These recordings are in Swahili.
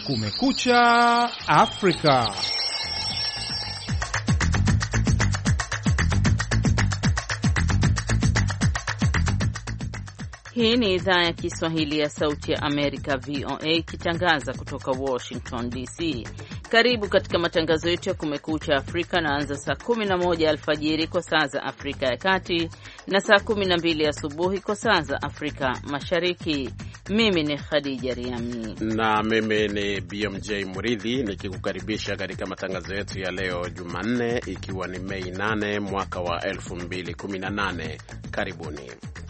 Kumekucha Afrika. Hii ni idhaa ya Kiswahili ya Sauti ya Amerika, VOA, ikitangaza kutoka Washington DC. Karibu katika matangazo yetu ya Kumekucha Afrika, naanza saa 11 alfajiri kwa saa za Afrika ya Kati na saa 12 asubuhi kwa saa za Afrika Mashariki. Mimi ni Khadija Riami na mimi ni BMJ Muridhi nikikukaribisha katika matangazo yetu ya leo Jumanne, ikiwa ni Mei 8 mwaka wa 2018. Karibuni.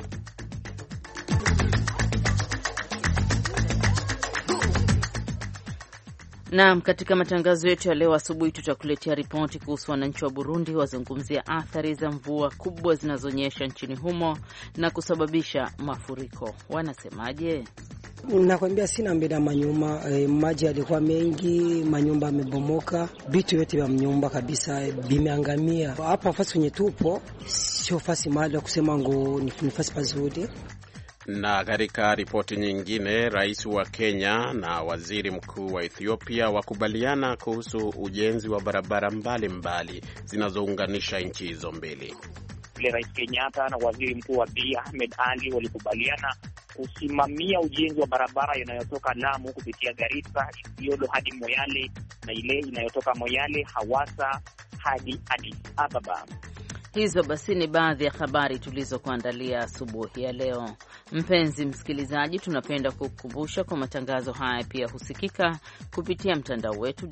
Naam, katika matangazo yetu ya leo asubuhi tutakuletea ripoti kuhusu wananchi wa Burundi wazungumzia athari za mvua kubwa zinazonyesha nchini humo na kusababisha mafuriko. Wanasemaje? Nakwambia sina mbele manyuma, maji yalikuwa mengi, manyumba yamebomoka, vitu vyote vya mnyumba kabisa vimeangamia. Hapa fasi kwenye tupo sio fasi mahali kusema ngo ni fasi pazuri. Na katika ripoti nyingine, rais wa Kenya na waziri mkuu wa Ethiopia wakubaliana kuhusu ujenzi wa barabara mbalimbali zinazounganisha nchi hizo mbili. Rais Kenyatta na waziri mkuu wa Abiy Ahmed Ali walikubaliana kusimamia ujenzi wa barabara inayotoka Lamu kupitia Garissa, Isiolo hadi Moyale na ile inayotoka Moyale Hawassa hadi Addis Ababa. Hizo basi ni baadhi ya habari tulizokuandalia asubuhi ya leo. Mpenzi msikilizaji, tunapenda kukukumbusha kwa matangazo haya pia husikika kupitia mtandao wetu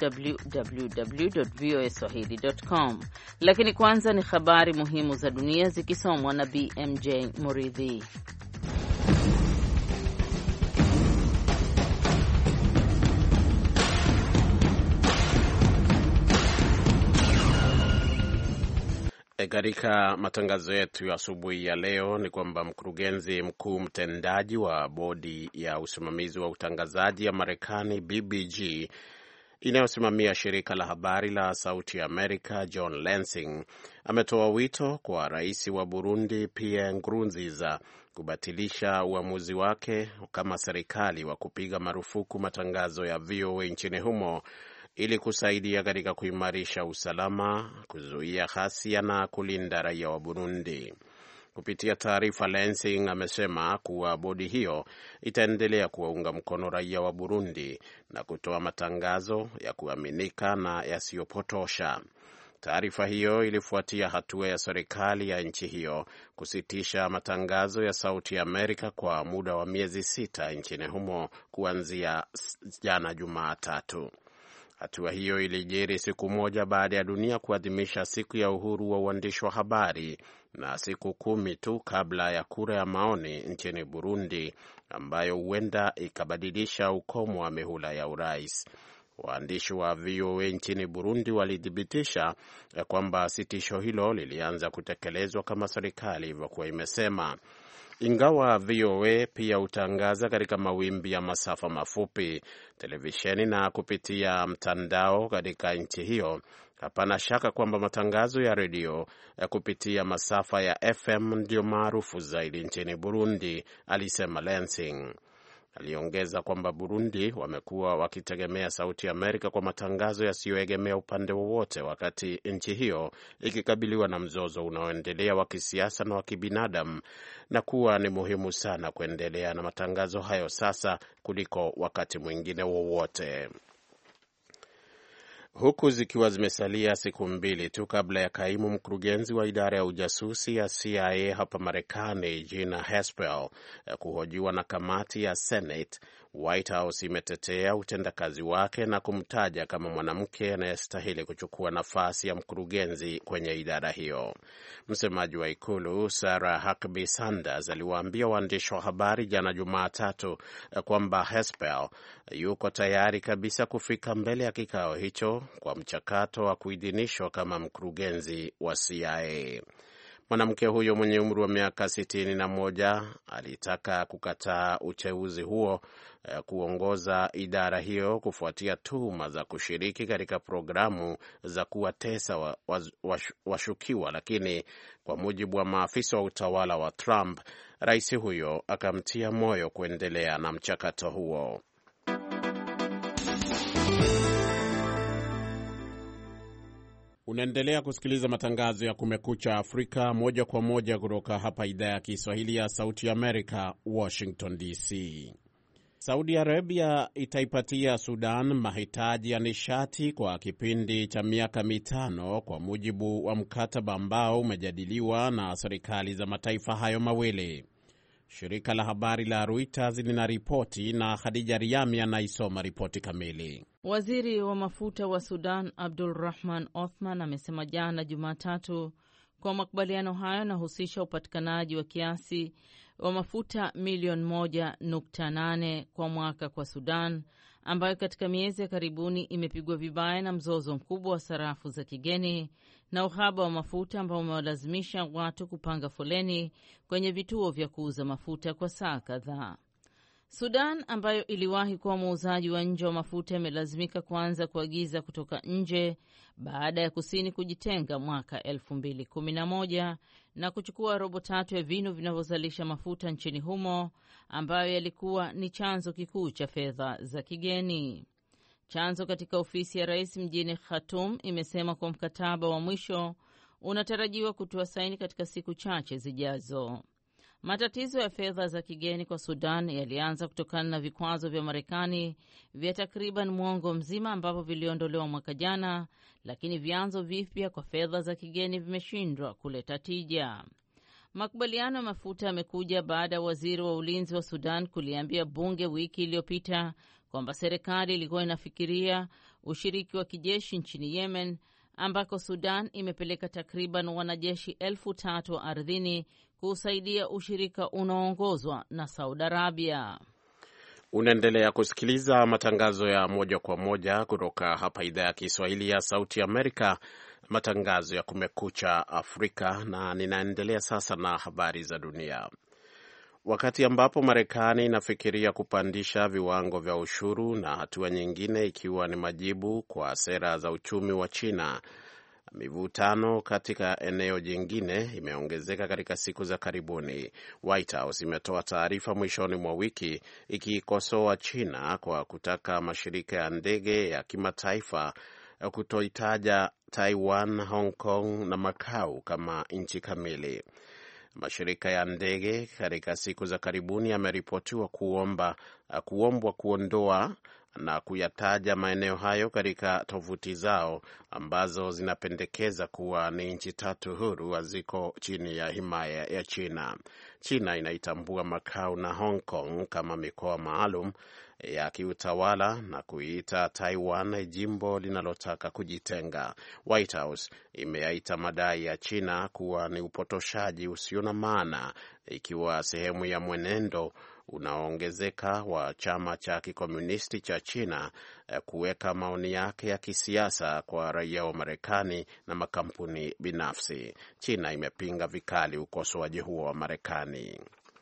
www.voaswahili.com. Lakini kwanza ni habari muhimu za dunia zikisomwa na BMJ Muridhi. Katika matangazo yetu ya asubuhi ya leo ni kwamba mkurugenzi mkuu mtendaji wa bodi ya usimamizi wa utangazaji ya Marekani BBG inayosimamia shirika la habari la Sauti ya Amerika, John Lansing ametoa wito kwa rais wa Burundi Pierre Nkurunziza kubatilisha uamuzi wake kama serikali wa kupiga marufuku matangazo ya VOA nchini humo ili kusaidia katika kuimarisha usalama, kuzuia ghasia na kulinda raia wa Burundi. Kupitia taarifa, Lansing amesema kuwa bodi hiyo itaendelea kuwaunga mkono raia wa Burundi na kutoa matangazo ya kuaminika na yasiyopotosha. Taarifa hiyo ilifuatia hatua ya serikali ya nchi hiyo kusitisha matangazo ya Sauti ya Amerika kwa muda wa miezi 6 nchini humo kuanzia jana Jumatatu. Hatua hiyo ilijiri siku moja baada ya dunia kuadhimisha siku ya uhuru wa uandishi wa habari na siku 10 tu kabla ya kura ya maoni nchini Burundi ambayo huenda ikabadilisha ukomo wa mihula ya urais. Waandishi wa VOA nchini Burundi walithibitisha kwamba sitisho hilo lilianza kutekelezwa kama serikali ilivyokuwa imesema. Ingawa VOA pia hutangaza katika mawimbi ya masafa mafupi, televisheni na kupitia mtandao katika nchi hiyo, hapana shaka kwamba matangazo ya redio ya kupitia masafa ya FM ndio maarufu zaidi nchini Burundi, alisema Lansing. Aliongeza kwamba Burundi wamekuwa wakitegemea Sauti ya Amerika kwa matangazo yasiyoegemea upande wowote, wakati nchi hiyo ikikabiliwa na mzozo unaoendelea wa kisiasa na wa kibinadamu, na kuwa ni muhimu sana kuendelea na matangazo hayo sasa kuliko wakati mwingine wowote. Huku zikiwa zimesalia siku 2 tu kabla ya kaimu mkurugenzi wa idara ya ujasusi ya CIA hapa Marekani, Gina Haspel, kuhojiwa na kamati ya Senate, White House imetetea utendakazi wake na kumtaja kama mwanamke anayestahili kuchukua nafasi ya mkurugenzi kwenye idara hiyo. Msemaji wa ikulu Sarah Huckabee Sanders aliwaambia waandishi wa habari jana Jumatatu kwamba Haspel yuko tayari kabisa kufika mbele ya kikao hicho kwa mchakato wa kuidhinishwa kama mkurugenzi wa CIA. Mwanamke huyo mwenye umri wa miaka 61 alitaka kukataa uteuzi huo kuongoza idara hiyo kufuatia tuhuma za kushiriki katika programu za kuwatesa washukiwa, lakini kwa mujibu wa maafisa wa utawala wa Trump, rais huyo akamtia moyo kuendelea na mchakato huo. Unaendelea kusikiliza matangazo ya Kumekucha Afrika moja kwa moja kutoka hapa idhaa ya Kiswahili ya Sauti ya Amerika, Washington DC. Saudi Arabia itaipatia Sudan mahitaji ya nishati kwa kipindi cha miaka 5 kwa mujibu wa mkataba ambao umejadiliwa na serikali za mataifa hayo mawili. Shirika la habari la Reuters linaripoti na Khadija Riami anaisoma ripoti kamili. Waziri wa mafuta wa Sudan Abdulrahman Othman amesema jana Jumatatu kwa makubaliano hayo yanahusisha upatikanaji wa kiasi wa mafuta milioni 1.8 kwa mwaka kwa Sudan, ambayo katika miezi ya karibuni imepigwa vibaya na mzozo mkubwa wa sarafu za kigeni na uhaba wa mafuta ambao umewalazimisha watu kupanga foleni kwenye vituo vya kuuza mafuta kwa saa kadhaa. Sudan ambayo iliwahi kuwa muuzaji wa nje wa mafuta imelazimika kuanza kuagiza kutoka nje baada ya kusini kujitenga mwaka 2011 na kuchukua robo tatu ya vinu vinavyozalisha mafuta nchini humo, ambayo yalikuwa ni chanzo kikuu cha fedha za kigeni. Chanzo katika ofisi ya rais mjini Khartoum imesema kwa mkataba wa mwisho unatarajiwa kutoa saini katika siku chache zijazo. Matatizo ya fedha za kigeni kwa Sudan yalianza kutokana na vikwazo vya Marekani vya takriban mwongo mzima ambavyo viliondolewa mwaka jana, lakini vyanzo vipya kwa fedha za kigeni vimeshindwa kuleta tija. Makubaliano ya mafuta yamekuja baada ya waziri wa ulinzi wa Sudan kuliambia bunge wiki iliyopita kwamba serikali ilikuwa inafikiria ushiriki wa kijeshi nchini Yemen, ambako Sudan imepeleka takriban wanajeshi 3,000 wa ardhini kusaidia ushirika unaoongozwa na Saudi Arabia. Unaendelea kusikiliza matangazo ya moja kwa moja kutoka hapa idhaa ya Kiswahili ya Sauti Amerika, matangazo ya Kumekucha Afrika, na ninaendelea sasa na habari za dunia. Wakati ambapo Marekani inafikiria kupandisha viwango vya ushuru na hatua nyingine ikiwa ni majibu kwa sera za uchumi wa China, mivutano katika eneo jingine imeongezeka katika siku za karibuni. White House imetoa taarifa mwishoni mwa wiki ikiikosoa China kwa kutaka mashirika ya ndege ya kimataifa kutoitaja Taiwan, Hong Kong na Macau kama nchi kamili. Mashirika ya ndege katika siku za karibuni yameripotiwa kuombwa kuondoa na kuyataja maeneo hayo katika tovuti zao ambazo zinapendekeza kuwa ni nchi tatu huru haziko chini ya himaya ya China. China inaitambua Macau na Hong Kong kama mikoa maalum ya kiutawala na kuiita Taiwan jimbo linalotaka kujitenga. White House imeyaita madai ya China kuwa ni upotoshaji usio na maana, ikiwa sehemu ya mwenendo unaoongezeka wa chama cha kikomunisti cha China kuweka maoni yake ya kisiasa kwa raia wa Marekani na makampuni binafsi. China imepinga vikali ukosoaji huo wa Marekani.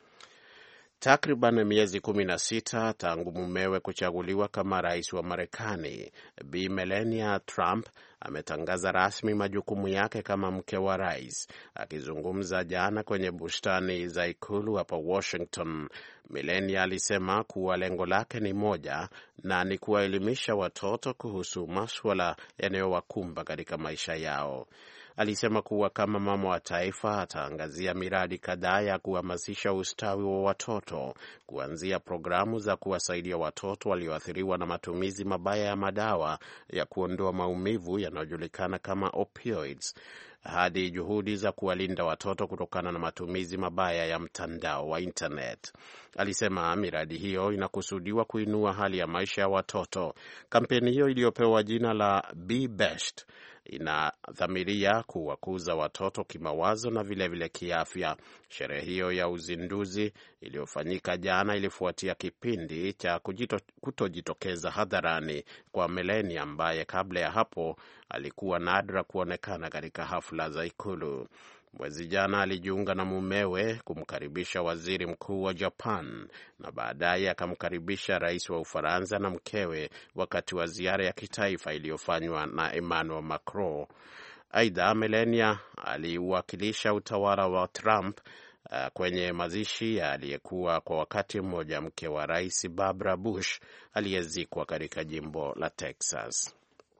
Takriban miezi 16 tangu mumewe kuchaguliwa kama rais wa Marekani, Bi Melania Trump ametangaza rasmi majukumu yake kama mke wa rais. Akizungumza jana kwenye bustani za ikulu hapa Washington, Melania alisema kuwa lengo lake ni moja, na ni kuwaelimisha watoto kuhusu masuala yanayowakumba katika maisha yao. Alisema kuwa kama mama wa taifa ataangazia miradi kadhaa ya kuhamasisha ustawi wa watoto, kuanzia programu za kuwasaidia watoto walioathiriwa na matumizi mabaya ya madawa ya kuondoa maumivu yanayojulikana kama opioids, hadi juhudi za kuwalinda watoto kutokana na matumizi mabaya ya mtandao wa internet. Alisema miradi hiyo inakusudiwa kuinua hali ya maisha ya watoto. Kampeni hiyo iliyopewa jina la Be Best inadhamiria kuwakuza watoto kimawazo na vilevile kiafya. Sherehe hiyo ya uzinduzi iliyofanyika jana ilifuatia kipindi cha kutojitokeza hadharani kwa Melania, ambaye kabla ya hapo alikuwa nadra kuonekana katika hafla za ikulu. Mwezi jana alijiunga na mumewe kumkaribisha waziri mkuu wa Japan na baadaye akamkaribisha rais wa Ufaransa na mkewe wakati wa ziara ya kitaifa iliyofanywa na Emmanuel Macron. Aidha, Melania aliwakilisha utawala wa Trump kwenye mazishi aliyekuwa kwa wakati mmoja mke wa rais Barbara Bush aliyezikwa katika jimbo la Texas.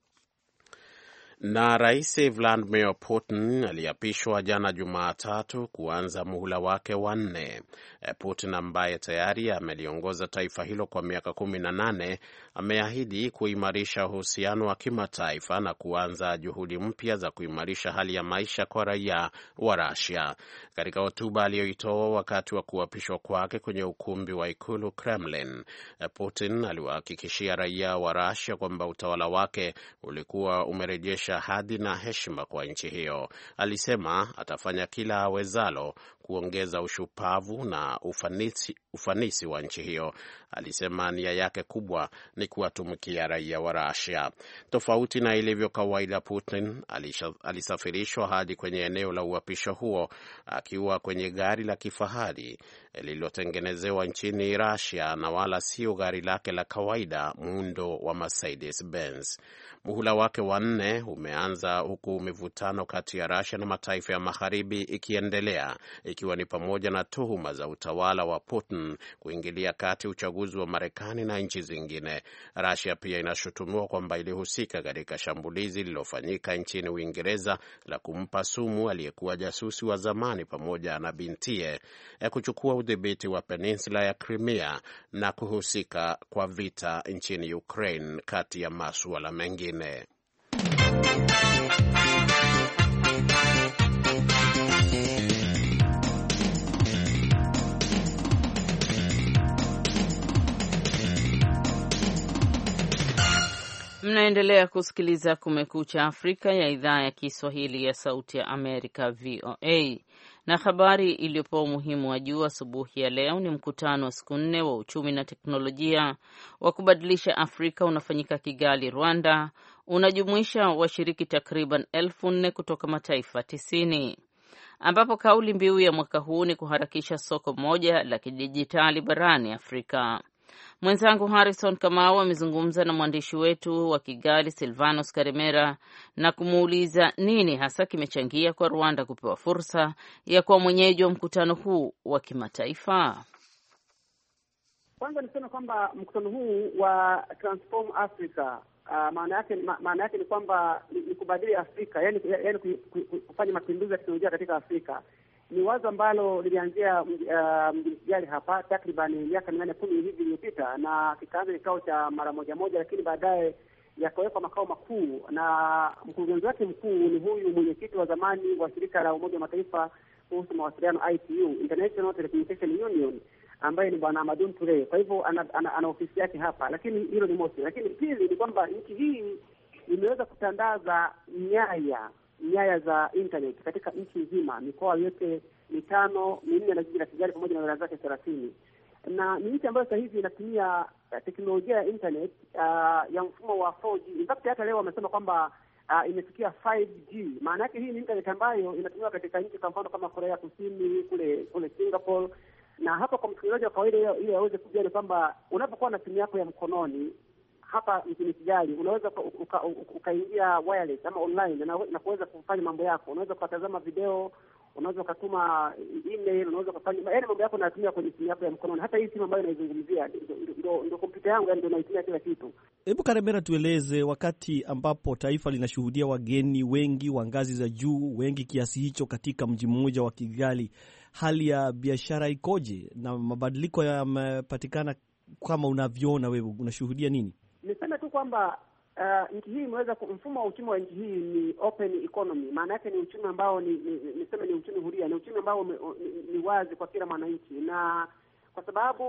Na Rais Vladimir Putin aliapishwa jana Jumatatu kuanza muhula wake wa 4. Putin ambaye tayari ameliongoza taifa hilo kwa miaka 18 ameahidi kuimarisha uhusiano wa kimataifa na kuanza juhudi mpya za kuimarisha hali ya maisha kwa raia wa Russia. Katika hotuba aliyoitoa wakati wa kuapishwa kwake kwenye ukumbi wa ikulu Kremlin, Putin aliwahakikishia raia wa Russia kwamba utawala wake ulikuwa umerejesha hadhi na heshima kwa nchi hiyo. Alisema atafanya kila awezalo kuongeza ushupavu na ufanisi wa nchi hiyo. Alisema nia yake kubwa ni kuwatumikia raia wa Russia. Tofauti na ilivyo kawaida, Putin alisafirishwa hadi kwenye eneo la uapisho huo akiwa kwenye gari la kifahari lililotengenezewa nchini Russia na wala sio gari lake la kawaida muundo wa Mercedes Benz. Muhula wake wa 4 umeanza huku mivutano kati ya Russia na mataifa ya magharibi ikiendelea, ikiwa ni pamoja na tuhuma za utawala wa Putin kuingilia kati uchaguzi wa Marekani na nchi zingine. Russia pia inashutumiwa kwamba ilihusika katika shambulizi lililofanyika nchini Uingereza la kumpa sumu aliyekuwa jasusi wa zamani pamoja na bintie, kuchukua udhibiti wa peninsula ya Crimea na kuhusika kwa vita nchini Ukraine, kati ya masuala mengine. Mnaendelea kusikiliza Kumekucha Afrika ya idhaa ya Kiswahili ya Sauti ya Amerika, VOA. Na habari iliyopewa umuhimu wa juu asubuhi ya leo ni mkutano wa siku 4 wa uchumi na teknolojia wa kubadilisha Afrika unafanyika Kigali, Rwanda. Unajumuisha washiriki takriban 4,000 kutoka mataifa 90, ambapo kauli mbiu ya mwaka huu ni kuharakisha soko moja la kidijitali barani Afrika. Mwenzangu Harrison Kamau amezungumza na mwandishi wetu wa Kigali Silvanos Karemera na kumuuliza nini hasa kimechangia kwa Rwanda kupewa fursa ya kuwa mwenyeji wa mkutano huu wa kimataifa. Kwanza niseme kwamba mkutano huu wa Transform Africa maana yake ni kwamba ni kubadili Afrika, yani kufanya mapinduzi ya teknolojia katika Afrika. Ni wazo ambalo lilianzia mjini Kigali hapa takriban miaka 10 hivi iliyopita, na kikaanza kikao cha mara moja, lakini baadaye yakawekwa makao makuu, na mkurugenzi wake mkuu ni huyu mwenyekiti wa zamani wa shirika la Umoja wa Mataifa kuhusu mawasiliano ITU, International Telecommunication Union, ambaye ni Bwana Amadou Touré. Kwa hivyo ana ofisi yake hapa, lakini hilo ni mosi. Lakini pili ni kwamba nchi hii imeweza kutandaza nyaya za internet katika nchi nzima, mikoa yote 4 na jiji la Kigali pamoja na wilaya zake 30. Na ni nchi ambayo sasa hivi inatumia teknolojia ya internet ya mfumo wa 4G. In fact hata leo wamesema kwamba imefikia 5G. Maana yake hii ni internet ambayo inatumiwa katika nchi kwa mfano kama Korea Kusini, kule Singapore. Na hapa kwa msikilizaji wa kawaida ili aweze kujua ni kwamba unapokuwa na simu yako ya mkononi hapa nchini Kigali unaweza ukaingia wireless ama online na kuweza kufanya mambo yako. Unaweza kutazama video, unaweza kutuma email, unaweza kufanya yaani mambo yako unatumia kwenye simu yako ya mkononi. Hata hii simu ambayo naizungumzia ndio kompyuta yangu, ndio naitumia kila kitu. Hebu Karemera, tueleze, wakati ambapo taifa linashuhudia wageni wengi wa ngazi za juu, wengi kiasi hicho katika mji mmoja wa Kigali, hali ya biashara ikoje na mabadiliko yamepatikana kama unavyoona wewe, unashuhudia nini? Niseme tu kwamba nchi hii imeweza, mfumo wa uchumi wa nchi hii ni open economy. Maana yake ni uchumi ambao niseme ni uchumi huria, ni uchumi ambao ni wazi kwa kila mwananchi, na kwa sababu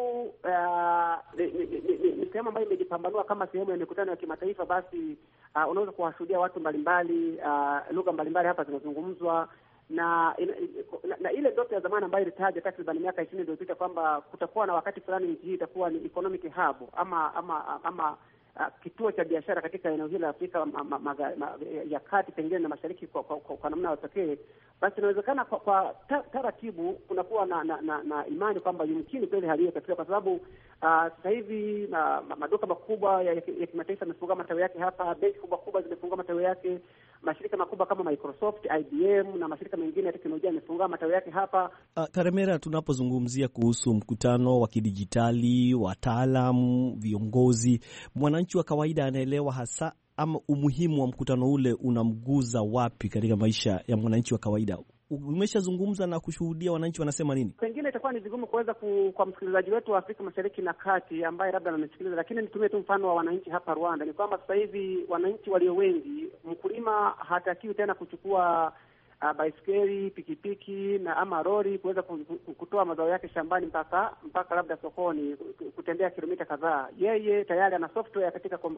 ni sehemu ambayo imejipambanua kama sehemu ya mikutano ya kimataifa, basi unaweza kuwashuhudia watu mbalimbali, lugha mbalimbali hapa zinazungumzwa, na ile ndoto ya zamani ambayo ilitaja takriban miaka 20 iliyopita kwamba kutakuwa na wakati fulani nchi hii itakuwa ni economic hub ama kituo cha biashara katika eneo hili la Afrika ya kati pengine na mashariki kwa namna ya pekee, basi inawezekana kwa taratibu kunakuwa na imani kwamba yumkini kweli hali hiyo itafikia, kwa sababu sasa hivi maduka makubwa ya kimataifa yamefungua matawi yake hapa, benki kubwa zimefungua matawi yake, mashirika makubwa kama Microsoft, IBM na mashirika mengine ya teknolojia yamefungua matawi yake hapa. Karemera, tunapozungumzia kuhusu mkutano wa kidijitali, wataalamu, viongozi, mwananchi wa kawaida anaelewa hasa ama umuhimu wa mkutano ule unamguza wapi katika maisha ya mwananchi wa kawaida? Umeshazungumza na kushuhudia wananchi wanasema nini? Pengine itakuwa ni vigumu kuweza kwa msikilizaji wetu wa Afrika Mashariki na Kati ambaye labda ananisikiliza, lakini nitumie tu mfano wa wananchi hapa Rwanda. Ni kwamba sasa hivi wananchi walio wengi, mkulima hatakiwi tena kuchukua baiskeli, pikipiki na ama lori kuweza kutoa mazao yake shambani mpaka labda sokoni, kutembea kilomita kadhaa. Yeye tayari ana software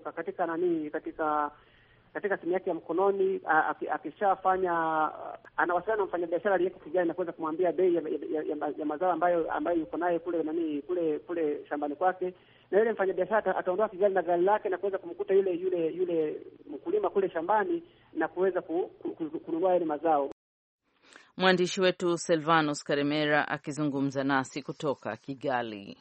katika simu yake ya mkononi. Akishafanya anawasiliana na mfanyabiashara aliyeko kijani na kuweza kumwambia bei ya mazao ambayo yuko naye kule shambani kwake, na yule mfanyabiashara ataondoa kijani na gari lake na kuweza kumkuta yule mkulima kule shambani na kuweza kununua yale mazao. Mwandishi wetu Silvanus Karemera akizungumza nasi kutoka Kigali.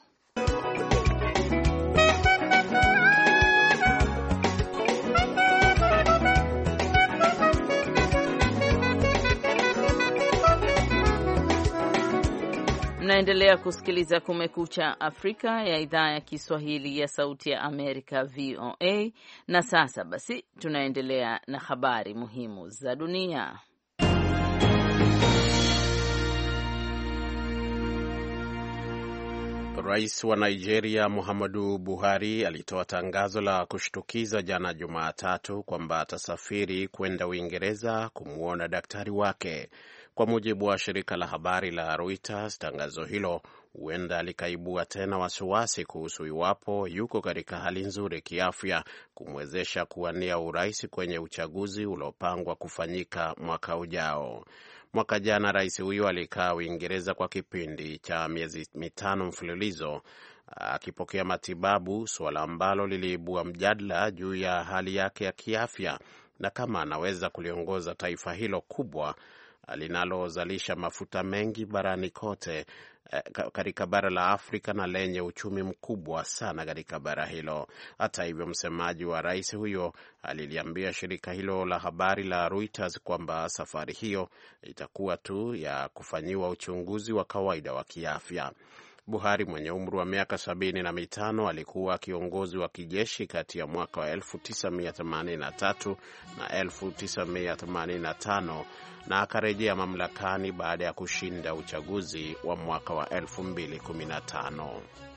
Mnaendelea kusikiliza Kumekucha Afrika ya idhaa ya Kiswahili ya Sauti ya Amerika, VOA. Na sasa basi tunaendelea na habari muhimu za dunia. Rais wa Nigeria Muhammadu Buhari alitoa tangazo la kushtukiza jana Jumatatu kwamba atasafiri kwenda Uingereza kumwona daktari wake. Kwa mujibu wa shirika la habari la Reuters, tangazo hilo huenda likaibua tena wasiwasi kuhusu iwapo yuko katika hali nzuri kiafya kumwezesha kuwania urais kwenye uchaguzi uliopangwa kufanyika mwaka ujao. Mwaka jana rais huyo alikaa Uingereza kwa kipindi cha miezi 5 mfululizo akipokea matibabu, suala ambalo liliibua mjadala juu ya hali yake ya kiafya na kama anaweza kuliongoza taifa hilo kubwa linalozalisha mafuta mengi barani kote katika bara la Afrika na lenye uchumi mkubwa sana katika bara hilo. Hata hivyo, msemaji wa rais huyo aliliambia shirika hilo la habari la Reuters kwamba safari hiyo itakuwa tu ya kufanyiwa uchunguzi wa kawaida wa kiafya. Buhari mwenye umri wa miaka 75 alikuwa kiongozi wa kijeshi kati ya mwaka wa 1983 na 1985 na akarejea mamlakani baada ya kushinda uchaguzi wa mwaka wa 2015.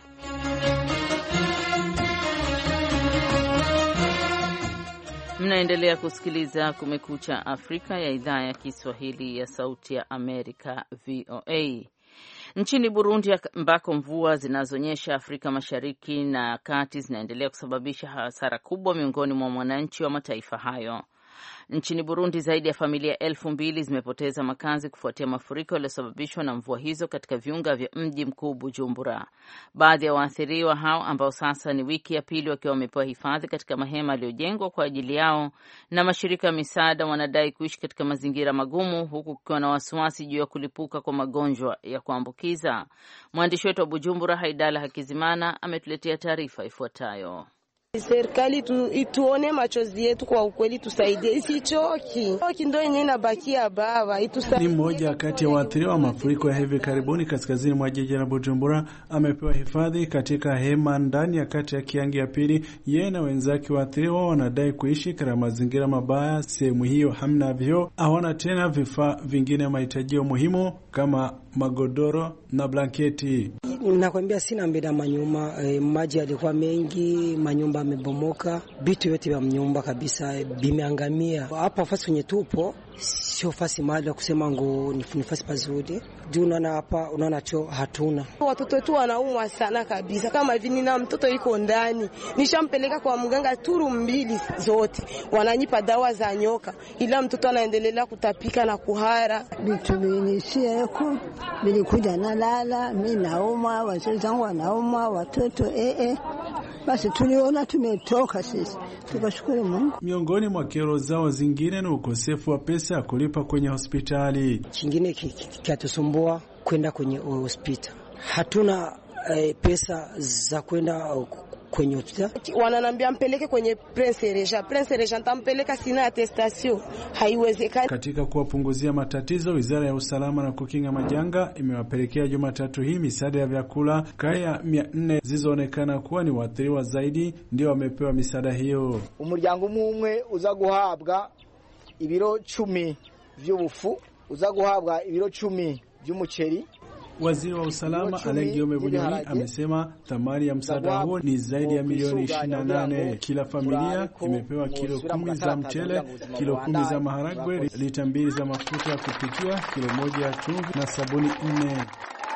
Mnaendelea kusikiliza Kumekucha Afrika ya idhaa ya Kiswahili ya Sauti ya Amerika, VOA. Nchini Burundi ambako mvua zinazonyesha Afrika Mashariki na Kati zinaendelea kusababisha hasara kubwa miongoni mwa wananchi wa mataifa hayo. Nchini Burundi zaidi ya familia 2,000 zimepoteza makazi kufuatia mafuriko yaliyosababishwa na mvua hizo katika viunga vya mji mkuu Bujumbura. Baadhi ya waathiriwa hao ambao sasa ni wiki ya pili wakiwa wamepewa hifadhi katika mahema yaliyojengwa kwa ajili yao na mashirika ya misaada wanadai kuishi katika mazingira magumu, huku kukiwa na wasiwasi juu ya kulipuka kwa magonjwa ya kuambukiza. Mwandishi wetu wa Bujumbura Haidala Hakizimana ametuletea taarifa ifuatayo. Serikali ituone machozi yetu kwa ukweli, tusaidie, isichoki. Ndio yenyewe inabakia baba, Ni mmoja kati ya waathiriwa wa mafuriko ya hivi karibuni kaskazini mwa jiji la Bujumbura. Amepewa hifadhi katika hema ndani ya kati ya Kiangi ya pili. Yeye na wenzake waathiriwa wanadai kuishi katika mazingira mabaya. Sehemu hiyo hamna vyoo, hawana tena vifaa vingine mahitajio muhimu kama magodoro na blanketi. Nakwambia sina mbeda manyuma, maji yalikuwa mengi, manyumba yamebomoka, vitu vyote vya mnyumba kabisa bimeangamia. Hapa fasi kwenye tupo sio fasi mahali ya kusema ngo ni fasi pazuri. Juu unaona hapa, unaona choo hatuna. Watoto wetu wanaumwa sana kabisa. Kama hivi nina mtoto yuko ndani, nishampeleka kwa mganga turu 2 zote. Wananipa dawa za nyoka, ila mtoto anaendelea kutapika na kuhara. Vitu vinishia huko, nilikuja nalala, mimi naumwa, wazazi wangu wanaumwa, watoto Basi tuliona tumetoka sisi, tukashukuru Mungu. Miongoni mwa kero zao zingine ni ukosefu wa pesa ya kulipa kwenye hospitali. Kingine kiatusumbua kwenda kwenye hospitali. Hatuna pesa za kwenda kwenye hospitali. Wananiambia mpeleke kwenye Prince Regent, nitampeleka, sina attestation, haiwezekani. Katika kuwapunguzia matatizo, Wizara ya Usalama na Kukinga Majanga imewapelekea Jumatatu hii misaada ya vyakula. Kaya 400 zilizoonekana kuwa ni waathiriwa zaidi ndio wamepewa misaada hiyo. Umuryango umwe uza guhabwa ibiro 10 vy'ubufu, uza guhabwa ibiro 10 vy'umuceri. Waziri wa Usalama Guillaume Bunyoni amesema thamani ya msaada huo ni zaidi ya milioni 28. Kila familia imepewa kilo 10 za mchele, kilo 10 za maharagwe, lita 2 za mafuta ya kupikia, kilo 1 ya chumvi na sabuni 4.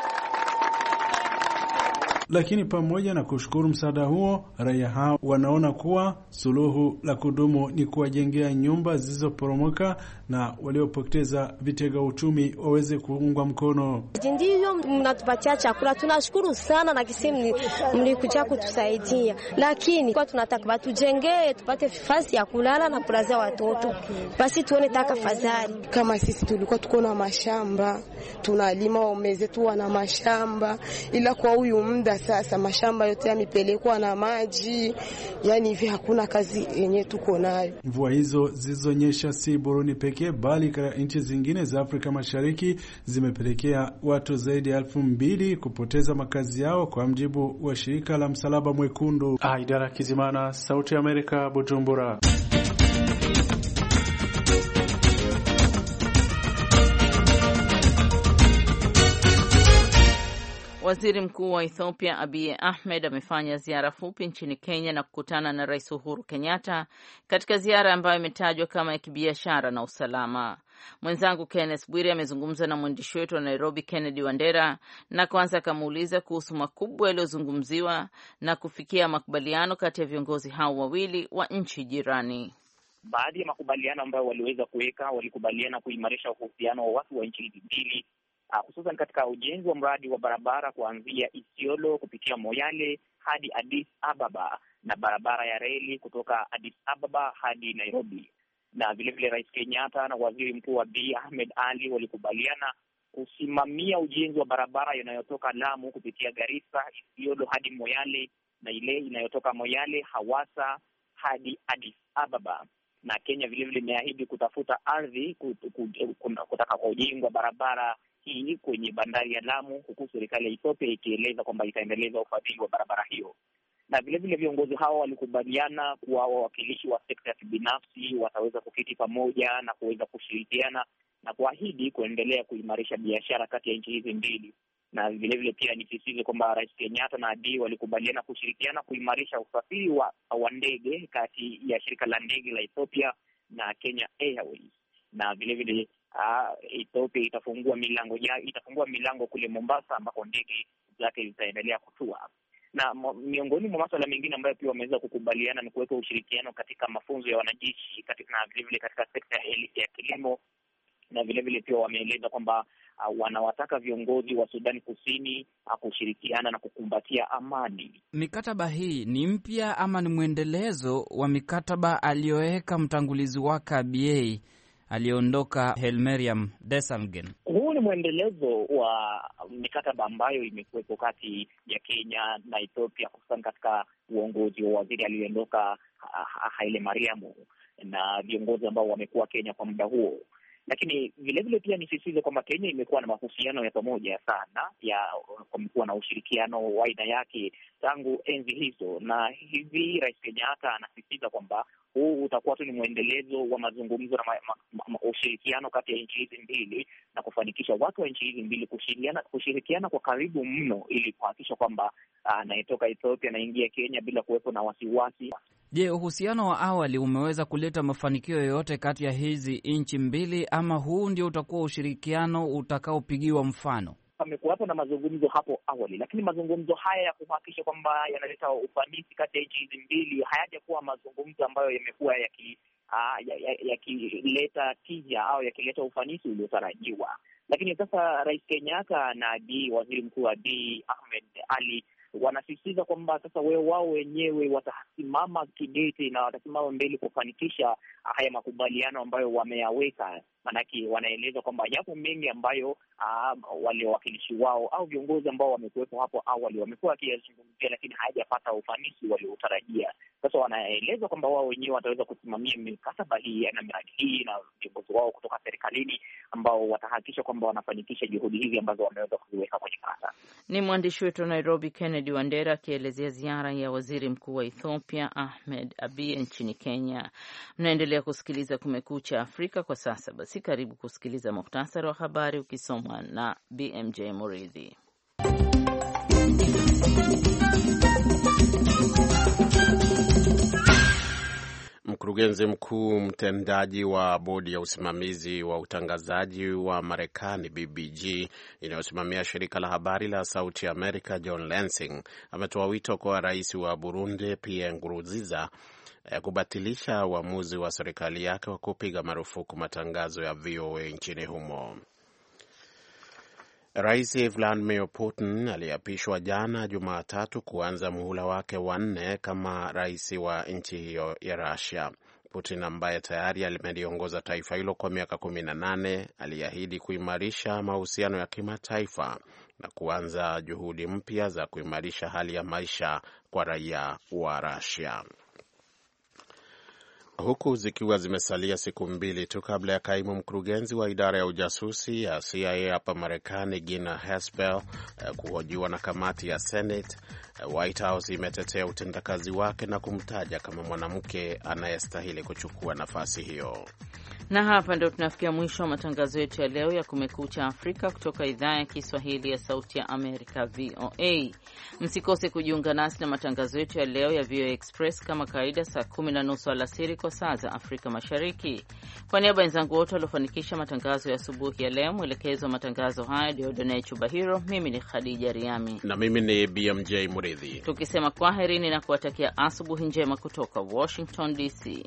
Lakini pamoja na kushukuru msaada huo, raia hao wanaona kuwa suluhu la kudumu ni kuwajengea nyumba zilizoporomoka na waliopoteza vitega uchumi waweze kuungwa mkono. Ndio mnatupatia chakula, tunashukuru sana na kisemi mlikuja kutusaidia. Lakini kwa tunataka batujengee tupate nafasi ya kulala na kulazia watoto. Basi tuone taka fadhali. Kama sisi tulikuwa tuko na mashamba, tunalima, wameze tu wana mashamba, ila kwa huyu muda sasa mashamba yote yamepelekwa na maji, yani hivi hakuna kazi yenye tuko nayo. Mvua hizo zilizonyesha si Burundi pekee bali katika nchi zingine za Afrika Mashariki zimepelekea watu zaidi ya 2,000 kupoteza makazi yao kwa mjibu wa shirika la Msalaba Mwekundu. Aidara Kizimana, Sauti ya Amerika, Bujumbura. Waziri Mkuu wa Ethiopia Abiy Ahmed amefanya ziara fupi nchini Kenya na kukutana na Rais Uhuru Kenyatta katika ziara ambayo imetajwa kama ya kibiashara na usalama. Mwenzangu Kenneth Bwire amezungumza na mwandishi wetu wa Nairobi Kennedy Wandera na kwanza akamuuliza kuhusu makubwa yaliyozungumziwa na kufikia makubaliano kati ya viongozi hao wawili wa nchi jirani. Baadhi ya makubaliano ambayo waliweza kuweka, walikubaliana kuimarisha uhusiano wa watu wa nchi hizi mbili, hususan katika ujenzi wa mradi wa barabara kuanzia Isiolo kupitia Moyale hadi Addis Ababa na barabara ya reli kutoka Addis Ababa hadi Nairobi. Na vile vile Rais Kenyatta na Waziri Mkuu Abiy Ahmed Ali walikubaliana kusimamia ujenzi wa barabara inayotoka Lamu kupitia Garissa, Isiolo hadi Moyale na ile inayotoka Moyale, Hawassa hadi Addis Ababa. Na Kenya vile vile imeahidi kutafuta ardhi kutaka kujengwa barabara hii kwenye bandari ya Lamu, huku serikali ya Ethiopia ikieleza kwamba itaendeleza ufadhili wa barabara hiyo. Na vile vile viongozi hao walikubaliana kuwa wawakilishi wa sekta ya kibinafsi wataweza kuketi pamoja na kuweza kushirikiana na kuahidi kuendelea kuimarisha biashara kati ya nchi hizi mbili. Na vile vile pia nisisitize kwamba Rais Kenyatta na Abiy walikubaliana kushirikiana kuimarisha usafiri wa ndege kati ya shirika la ndege la Ethiopia na Kenya Airways. Na vile vile Ethiopia itafungua milango kule Mombasa ambako ndege zake zitaendelea kutua. Na miongoni mwa masuala mengine ambayo pia wameweza kukubaliana ni kuweka ushirikiano katika mafunzo ya wanajeshi na vile vile katika sekta ya kilimo. Na vile vile pia wameeleza kwamba wanawataka viongozi wa Sudan Kusini kushirikiana na kukumbatia amani. Mikataba hii ni mpya ama ni mwendelezo wa mikataba aliyoweka mtangulizi wake Abiy aliondoka Hailemariam Desalegn? Huu ni mwendelezo wa mikataba ambayo imekuwepo kati ya Kenya na Ethiopia, hususan katika uongozi wa waziri aliyoondoka Hailemariam na viongozi ambao wamekuwa Kenya kwa muda huo. Lakini vile vile pia nisisitize kwamba Kenya imekuwa na mahusiano ya pamoja sana, kumekuwa na ushirikiano wa aina yake tangu enzi hizo, na hivi Rais Kenyatta anasisitiza kwamba huu utakuwa tu ni mwendelezo wa mazungumzo na ushirikiano kati ya nchi hizi mbili na kufanikisha watu wa nchi hizi mbili kushirikiana kwa karibu mno ili kuhakikisha kwamba anayetoka Ethiopia anaingia Kenya bila kuwepo na wasiwasi. Je, uhusiano wa awali umeweza kuleta mafanikio yoyote kati ya hizi nchi mbili ama huu ndio utakuwa ushirikiano utakaopigiwa mfano? Pamekuwapo na mazungumzo hapo awali, lakini mazungumzo haya ya kuhakikisha kwamba yanaleta ufanisi kati ya nchi hizi mbili hayajakuwa mazungumzo ambayo yamekuwa yakileta tija au yakileta ufanisi uliotarajiwa. Lakini sasa Rais Kenyatta na Waziri Mkuu Abiy Ahmed Ali wanasisitiza kwamba sasa wao wenyewe watasimama kidete na watasimama mbele kufanikisha haya makubaliano ambayo wameyaweka Maanake wanaeleza kwamba yapo mengi ambayo wale wawakilishi wao au viongozi ambao wamekuwepo hapo awali wamekuwa wakiyazungumzia, lakini hayajapata ufanisi waliotarajia. Sasa wanaeleza kwamba wao wenyewe wataweza kusimamia mikataba hii na miradi hii na viongozi wao kutoka serikalini ambao watahakikisha kwamba wanafanikisha juhudi hizi ambazo wameweza kuziweka kwenye kata. Ni mwandishi wetu wa Nairobi Kennedy Wandera akielezea ziara ya waziri mkuu wa Ethiopia Ahmed Abiy nchini Kenya. Mnaendelea kusikiliza Kumekucha Afrika kwa sasa. Basi karibu kusikiliza muhtasari wa habari ukisomwa na BMJ Muridhi. Mkurugenzi mkuu mtendaji wa bodi ya usimamizi wa utangazaji wa Marekani BBG inayosimamia shirika la habari la Sauti ya Amerika John Lansing ametoa wito kwa rais wa Burundi Pierre Nkurunziza kubatilisha uamuzi wa serikali yake wa kupiga marufuku matangazo ya VOA nchini humo. Rais Vladimir Putin aliapishwa jana Jumatatu kuanza muhula wake wa 4 kama rais wa nchi hiyo ya Russia. Putin ambaye tayari ameliongoza taifa hilo kwa miaka 18 aliahidi kuimarisha mahusiano ya kimataifa na kuanza juhudi mpya za kuimarisha hali ya maisha kwa raia wa Russia. Huku zikiwa zimesalia siku 2 tu kabla ya kaimu mkurugenzi wa idara ya ujasusi ya CIA hapa Marekani Gina Haspel kuhojiwa na kamati ya Senate, White House imetetea utendakazi wake na kumtaja kama mwanamke anayestahili kuchukua nafasi hiyo. Na hapa ndio tunafikia mwisho wa matangazo yetu ya leo ya Kumekucha Afrika kutoka idhaa ya Kiswahili ya Sauti ya Amerika VOA. Msikose kujiunga nasi na matangazo yetu ya leo ya VOA Express kama kawaida saa 10:30 alasiri kwa saa za Afrika Mashariki. Kwa niaba ya wenzangu wote waliofanikisha matangazo ya asubuhi ya leo, mwelekezo wa matangazo haya Diodone Chubahiro, mimi ni Khadija Riami na mimi ni BMJ Muridhi, tukisema kwaherini na kuwatakia asubuhi njema kutoka Washington DC.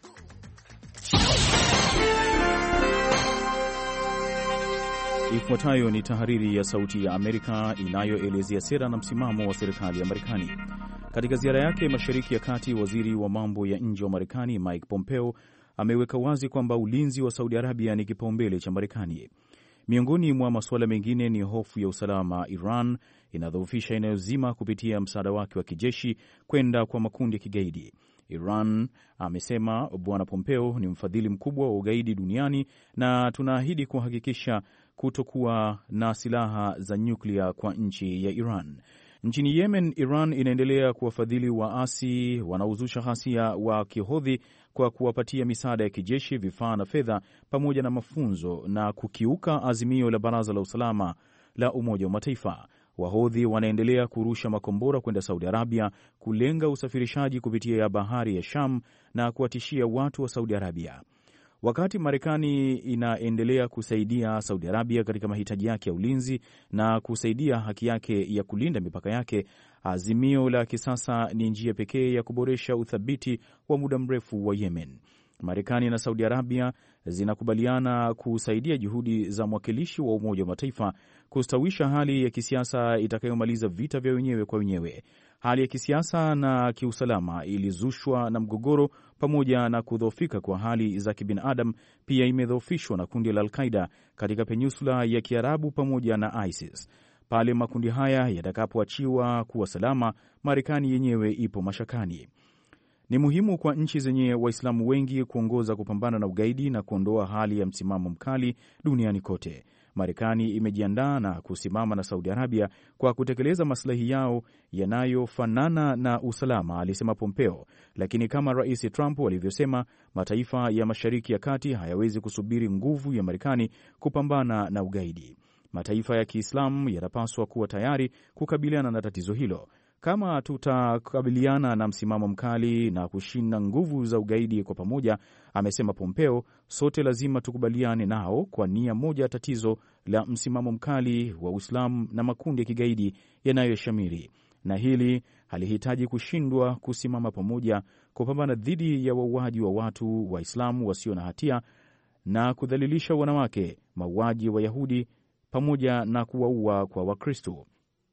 Ifuatayo ni tahariri ya Sauti ya Amerika inayoelezea sera na msimamo wa serikali ya Marekani. Katika ziara yake Mashariki ya Kati, waziri wa mambo ya nje wa Marekani Mike Pompeo ameweka wazi kwamba ulinzi wa Saudi Arabia ni kipaumbele cha Marekani. Miongoni mwa masuala mengine ni hofu ya usalama Iran inadhoofisha inayozima kupitia msaada wake wa kijeshi kwenda kwa makundi ya kigaidi. Iran, amesema Bwana Pompeo, ni mfadhili mkubwa wa ugaidi duniani na tunaahidi kuhakikisha kutokuwa na silaha za nyuklia kwa nchi ya Iran. Nchini Yemen, Iran inaendelea kuwafadhili waasi wanaozusha ghasia wa Kihodhi kwa kuwapatia misaada ya kijeshi, vifaa na fedha pamoja na mafunzo na kukiuka azimio la Baraza la Usalama la Umoja wa Mataifa. Wahodhi wanaendelea kurusha makombora kwenda Saudi Arabia kulenga usafirishaji kupitia bahari ya Sham na kuwatishia watu wa Saudi Arabia. Wakati Marekani inaendelea kusaidia Saudi Arabia katika mahitaji yake ya ulinzi na kusaidia haki yake ya kulinda mipaka yake, azimio la kisasa ni njia pekee ya kuboresha uthabiti wa muda mrefu wa Yemen. Marekani na Saudi Arabia zinakubaliana kusaidia juhudi za mwakilishi wa Umoja wa Mataifa kustawisha hali ya kisiasa itakayomaliza vita vya wenyewe kwa wenyewe. Hali ya kisiasa na kiusalama ilizushwa na mgogoro pamoja na kudhoofika kwa hali za kibinadamu pia imedhoofishwa na kundi la Al-Qaida katika peninsula ya Kiarabu pamoja na ISIS. Pale makundi haya yatakapoachiwa kuwa salama, Marekani yenyewe ipo mashakani. Ni muhimu kwa nchi zenye Waislamu wengi kuongoza kupambana na ugaidi na kuondoa hali ya msimamo mkali duniani kote. Marekani imejiandaa na kusimama na Saudi Arabia kwa kutekeleza maslahi yao yanayofanana na usalama, alisema Pompeo. Lakini kama Rais Trump alivyosema, mataifa ya Mashariki ya Kati hayawezi kusubiri nguvu ya Marekani kupambana na ugaidi. Mataifa ya Kiislamu yanapaswa kuwa tayari kukabiliana na tatizo hilo. Kama tutakabiliana na msimamo mkali na kushinda nguvu za ugaidi kwa pamoja, amesema Pompeo, sote lazima tukubaliane nao kwa nia moja, tatizo la msimamo mkali wa Uislamu na makundi ya kigaidi yanayoshamiri, na hili halihitaji kushindwa kusimama pamoja kupambana dhidi ya wauaji wa watu Waislamu wasio na hatia na kudhalilisha wanawake, mauaji wa Wayahudi pamoja na kuwaua kwa Wakristo.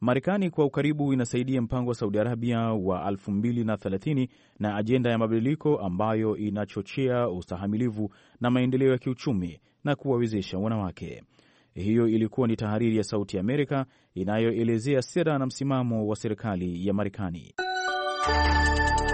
Marekani kwa ukaribu inasaidia mpango wa Saudi Arabia wa 2030 na ajenda ya mabadiliko ambayo inachochea ustahimilivu na maendeleo ya kiuchumi na kuwawezesha wanawake. Hiyo ilikuwa ni tahariri ya Sauti ya Amerika inayoelezea sera na msimamo wa serikali ya Marekani.